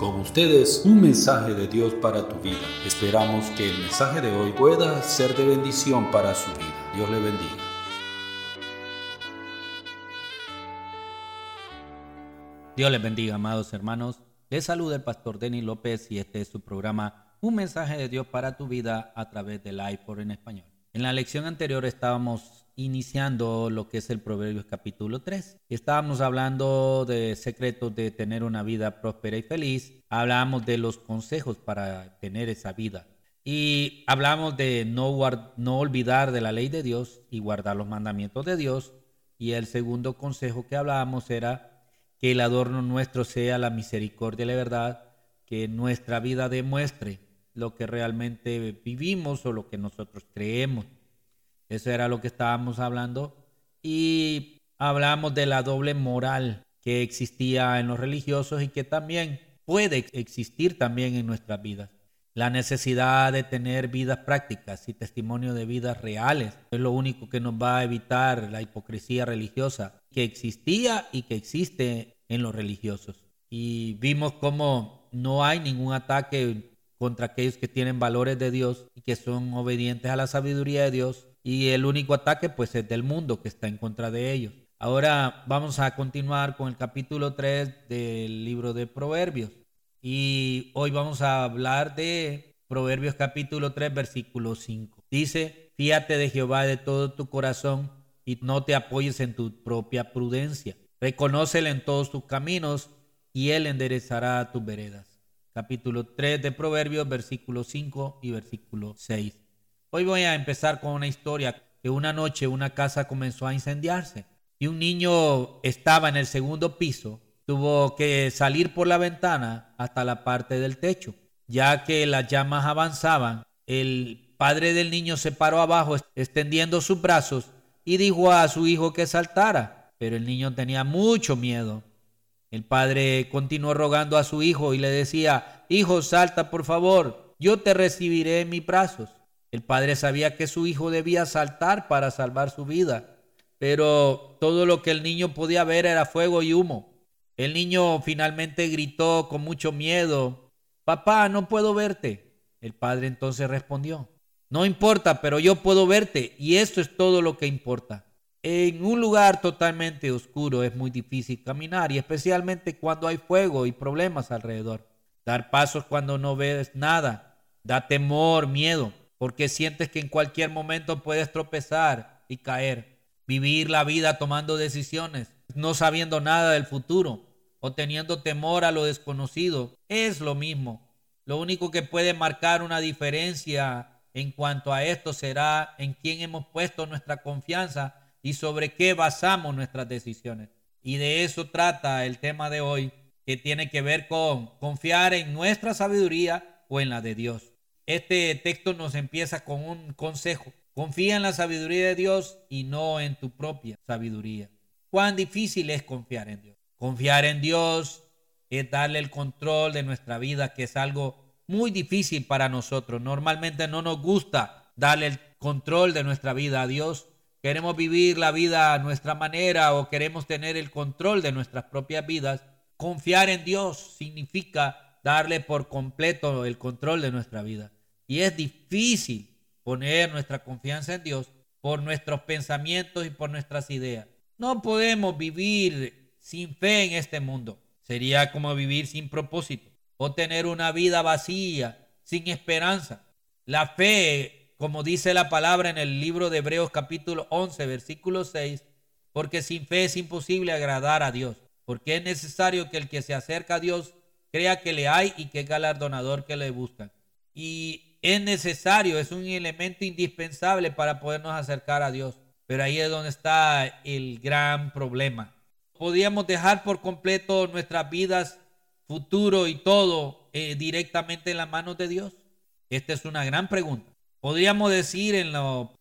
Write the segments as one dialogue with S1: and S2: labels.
S1: Con ustedes, un mensaje de Dios para tu vida. Esperamos que el mensaje de hoy pueda ser de bendición para su vida. Dios le bendiga.
S2: Dios les bendiga, amados hermanos. Les saluda el pastor Denis López y este es su programa Un mensaje de Dios para tu vida a través de Life4 en español. En la lección anterior estábamos iniciando lo que es el Proverbios capítulo 3. Estábamos hablando de secretos de tener una vida próspera y feliz. Hablábamos de los consejos para tener esa vida. Y hablamos de no olvidar de la ley de Dios y guardar los mandamientos de Dios. Y el segundo consejo que hablábamos era que el adorno nuestro sea la misericordia y la verdad, que nuestra vida demuestre lo que realmente vivimos o lo que nosotros creemos. Eso era lo que estábamos hablando. Y hablamos de la doble moral que existía en los religiosos y que también puede existir también en nuestras vidas. La necesidad de tener vidas prácticas y testimonio de vidas reales es lo único que nos va a evitar la hipocresía religiosa que existía y que existe en los religiosos. Y vimos cómo no hay ningún ataque contra aquellos que tienen valores de Dios y que son obedientes a la sabiduría de Dios. Y el único ataque pues es del mundo que está en contra de ellos. Ahora vamos a continuar con el capítulo 3 del libro de Proverbios. Y hoy vamos a hablar de Proverbios capítulo 3 versículo 5. Dice: fíate de Jehová de todo tu corazón y no te apoyes en tu propia prudencia. Reconócele en todos tus caminos y él enderezará tus veredas. Capítulo 3 de Proverbios, versículo 5 y versículo 6. Hoy voy a empezar con una historia que una noche una casa comenzó a incendiarse y un niño estaba en el segundo piso. Tuvo que salir por la ventana hasta la parte del techo, ya que las llamas avanzaban. El padre del niño se paró abajo extendiendo sus brazos y dijo a su hijo que saltara, pero el niño tenía mucho miedo. El padre continuó rogando a su hijo y le decía: hijo, salta por favor, yo te recibiré en mis brazos. El padre sabía que su hijo debía saltar para salvar su vida, pero todo lo que el niño podía ver era fuego y humo. El niño finalmente gritó con mucho miedo: papá, no puedo verte. El padre entonces respondió: no importa, pero yo puedo verte y esto es todo lo que importa. En un lugar totalmente oscuro es muy difícil caminar y especialmente cuando hay fuego y problemas alrededor. Dar pasos cuando no ves nada da temor, miedo, porque sientes que en cualquier momento puedes tropezar y caer. Vivir la vida tomando decisiones, no sabiendo nada del futuro o teniendo temor a lo desconocido, es lo mismo. Lo único que puede marcar una diferencia en cuanto a esto será en quién hemos puesto nuestra confianza y sobre qué basamos nuestras decisiones. Y de eso trata el tema de hoy, que tiene que ver con confiar en nuestra sabiduría o en la de Dios. Este texto nos empieza con un consejo: confía en la sabiduría de Dios y no en tu propia sabiduría. ¿Cuán difícil es confiar en Dios? Confiar en Dios es darle el control de nuestra vida, que es algo muy difícil para nosotros. Normalmente no nos gusta darle el control de nuestra vida a Dios. Queremos vivir la vida a nuestra manera o queremos tener el control de nuestras propias vidas. Confiar en Dios significa darle por completo el control de nuestra vida. Y es difícil poner nuestra confianza en Dios por nuestros pensamientos y por nuestras ideas. No podemos vivir sin fe en este mundo. Sería como vivir sin propósito o tener una vida vacía, sin esperanza. La fe, como dice la palabra en el libro de Hebreos capítulo 11, versículo 6, porque sin fe es imposible agradar a Dios, porque es necesario que el que se acerca a Dios crea que le hay y que es galardonador que le buscan. Y es necesario, es un elemento indispensable para podernos acercar a Dios. Pero ahí es donde está el gran problema. ¿Podríamos dejar por completo nuestras vidas, futuro y todo directamente en las manos de Dios? Esta es una gran pregunta. Podríamos decir en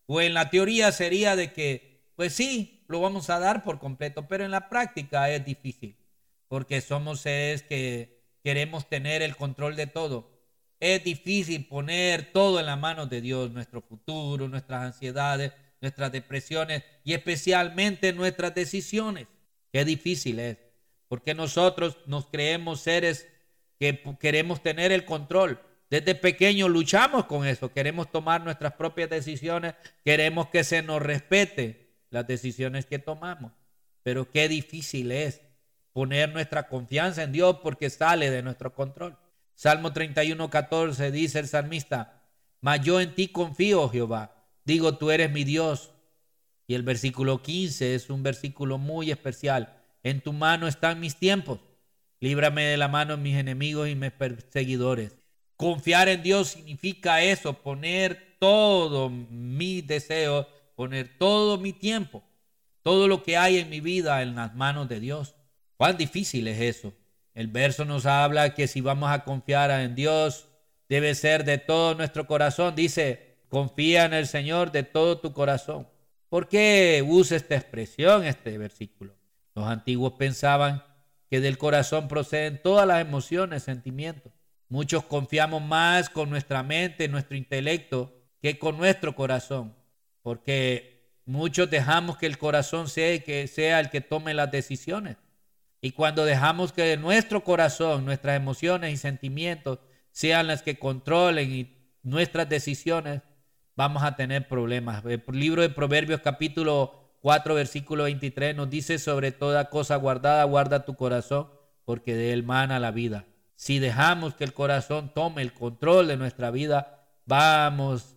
S2: la teoría sería de que, pues sí, lo vamos a dar por completo, pero en la práctica es difícil, porque somos seres que queremos tener el control de todo. Es difícil poner todo en las manos de Dios, nuestro futuro, nuestras ansiedades, nuestras depresiones y especialmente nuestras decisiones. Qué difícil es, porque nosotros nos creemos seres que queremos tener el control. Desde pequeños luchamos con eso. Queremos tomar nuestras propias decisiones. Queremos que se nos respete las decisiones que tomamos. Pero qué difícil es poner nuestra confianza en Dios porque sale de nuestro control. Salmo 31:14 dice el salmista: mas yo en ti confío, Jehová. Digo, tú eres mi Dios. Y el versículo 15 es un versículo muy especial. En tu mano están mis tiempos. Líbrame de la mano de mis enemigos y mis perseguidores. Confiar en Dios significa eso, poner todo mi deseo, poner todo mi tiempo, todo lo que hay en mi vida en las manos de Dios. ¿Cuán difícil es eso? El verso nos habla que si vamos a confiar en Dios, debe ser de todo nuestro corazón. Dice, confía en el Señor de todo tu corazón. ¿Por qué usa esta expresión, este versículo? Los antiguos pensaban que del corazón proceden todas las emociones, sentimientos. Muchos confiamos más con nuestra mente, nuestro intelecto, que con nuestro corazón, porque muchos dejamos que el corazón sea el que tome las decisiones. Y cuando dejamos que nuestro corazón, nuestras emociones y sentimientos sean las que controlen nuestras decisiones, vamos a tener problemas. El libro de Proverbios capítulo 4, versículo 23 nos dice: sobre toda cosa guardada, guarda tu corazón, porque de él mana la vida. Si dejamos que el corazón tome el control de nuestra vida, vamos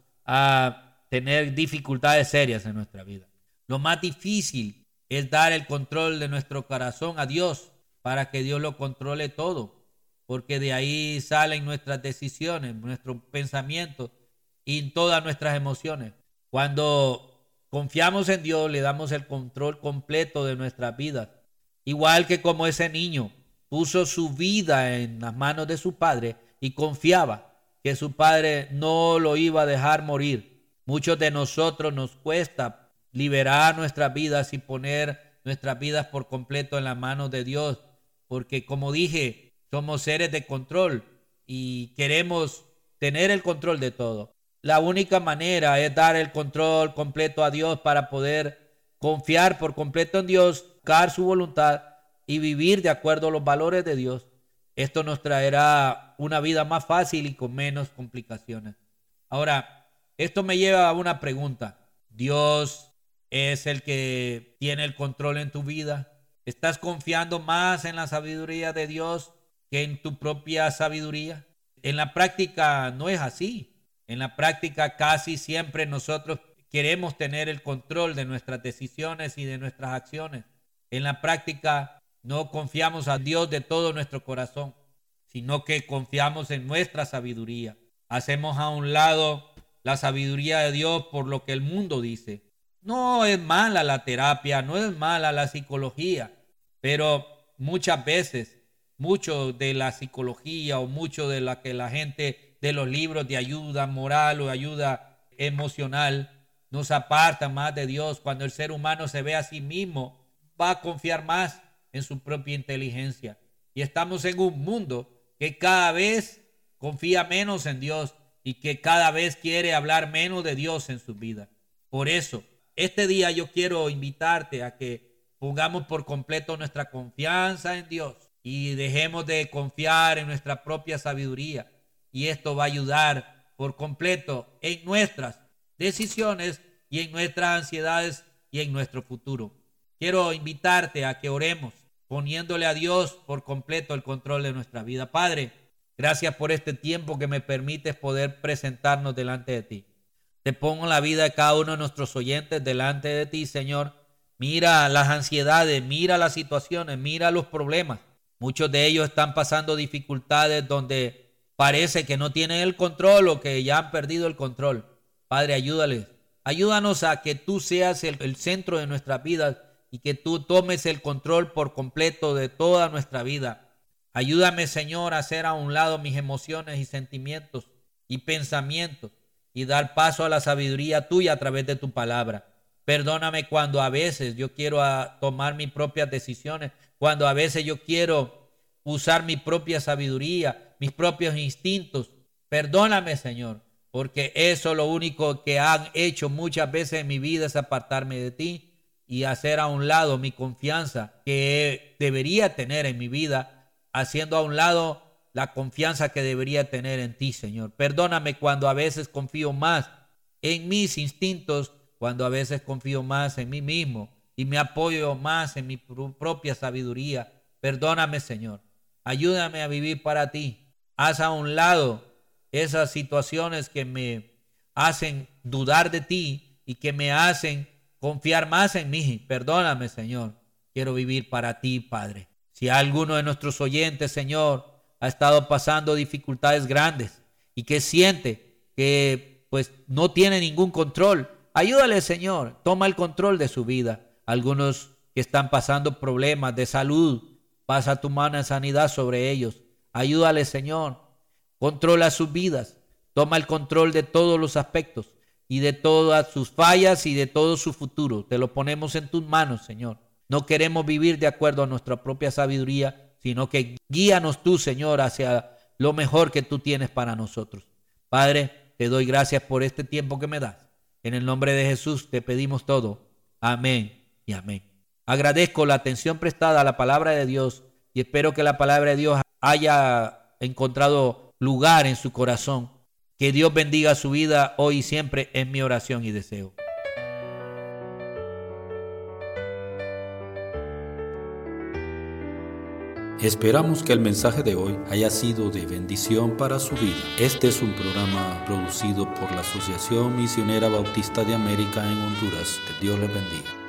S2: a tener dificultades serias en nuestra vida. Lo más difícil es dar el control de nuestro corazón a Dios para que Dios lo controle todo, porque de ahí salen nuestras decisiones, nuestros pensamientos y todas nuestras emociones. Cuando confiamos en Dios, le damos el control completo de nuestras vidas, igual que como ese niño puso su vida en las manos de su padre y confiaba que su padre no lo iba a dejar morir. Muchos de nosotros nos cuesta liberar nuestras vidas y poner nuestras vidas por completo en las manos de Dios, porque como dije, somos seres de control y queremos tener el control de todo. La única manera es dar el control completo a Dios para poder confiar por completo en Dios, buscar su voluntad y vivir de acuerdo a los valores de Dios. Esto nos traerá una vida más fácil y con menos complicaciones. Ahora, esto me lleva a una pregunta. ¿Dios es el que tiene el control en tu vida? ¿Estás confiando más en la sabiduría de Dios que en tu propia sabiduría? En la práctica no es así. En la práctica casi siempre nosotros queremos tener el control de nuestras decisiones y de nuestras acciones. En la práctica no confiamos a Dios de todo nuestro corazón, sino que confiamos en nuestra sabiduría. Hacemos a un lado la sabiduría de Dios por lo que el mundo dice. No es mala la terapia, no es mala la psicología, pero muchas veces, mucho de la psicología o mucho de la que la gente de los libros de ayuda moral o ayuda emocional nos aparta más de Dios. Cuando el ser humano se ve a sí mismo, va a confiar más en su propia inteligencia. Y estamos en un mundo que cada vez confía menos en Dios y que cada vez quiere hablar menos de Dios en su vida. Por eso, este día yo quiero invitarte a que pongamos por completo nuestra confianza en Dios y dejemos de confiar en nuestra propia sabiduría. Y esto va a ayudar por completo en nuestras decisiones y en nuestras ansiedades y en nuestro futuro. Quiero invitarte a que oremos poniéndole a Dios por completo el control de nuestra vida. Padre, gracias por este tiempo que me permites poder presentarnos delante de ti. Te pongo la vida de cada uno de nuestros oyentes delante de ti, Señor. Mira las ansiedades, mira las situaciones, mira los problemas. Muchos de ellos están pasando dificultades donde parece que no tienen el control o que ya han perdido el control. Padre, ayúdales. Ayúdanos a que tú seas el centro de nuestras vidas y que tú tomes el control por completo de toda nuestra vida. Ayúdame, Señor, a hacer a un lado mis emociones y sentimientos y pensamientos y dar paso a la sabiduría tuya a través de tu palabra. Perdóname cuando a veces yo quiero tomar mis propias decisiones, cuando a veces yo quiero usar mi propia sabiduría, mis propios instintos. Perdóname, Señor, porque eso lo único que han hecho muchas veces en mi vida es apartarme de ti y hacer a un lado mi confianza que debería tener en mi vida, haciendo a un lado la confianza que debería tener en ti, Señor. Perdóname cuando a veces confío más en mis instintos, cuando a veces confío más en mí mismo y me apoyo más en mi propia sabiduría. Perdóname, Señor. Ayúdame a vivir para ti. Haz a un lado esas situaciones que me hacen dudar de ti y que me hacen confiar más en mí. Perdóname, Señor. Quiero vivir para ti, Padre. Si alguno de nuestros oyentes, Señor, ha estado pasando dificultades grandes y que siente que pues no tiene ningún control, ayúdale, Señor. Toma el control de su vida. Algunos que están pasando problemas de salud, pasa tu mano en sanidad sobre ellos. Ayúdale, Señor. Controla sus vidas. Toma el control de todos los aspectos y de todas sus fallas y de todo su futuro. Te lo ponemos en tus manos, Señor. No queremos vivir de acuerdo a nuestra propia sabiduría, sino que guíanos tú, Señor, hacia lo mejor que tú tienes para nosotros. Padre, te doy gracias por este tiempo que me das. En el nombre de Jesús te pedimos todo. Amén y amén. Agradezco la atención prestada a la palabra de Dios y espero que la palabra de Dios haya encontrado lugar en su corazón. Que Dios bendiga su vida hoy y siempre, es mi oración y deseo.
S1: Esperamos que el mensaje de hoy haya sido de bendición para su vida. Este es un programa producido por la Asociación Misionera Bautista de América en Honduras. Que Dios les bendiga.